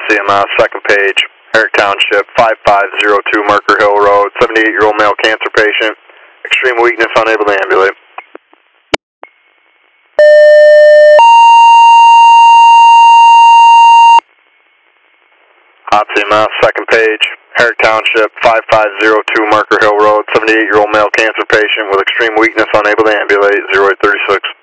CMS, second page, Herrick Township, 5502 Marker Hill Road, 78-year-old male cancer patient, extreme weakness, unable to ambulate. Hot CMS, second page, Herrick Township, 5502 Marker Hill Road, 78-year-old male cancer patient with extreme weakness, unable to ambulate, 0836.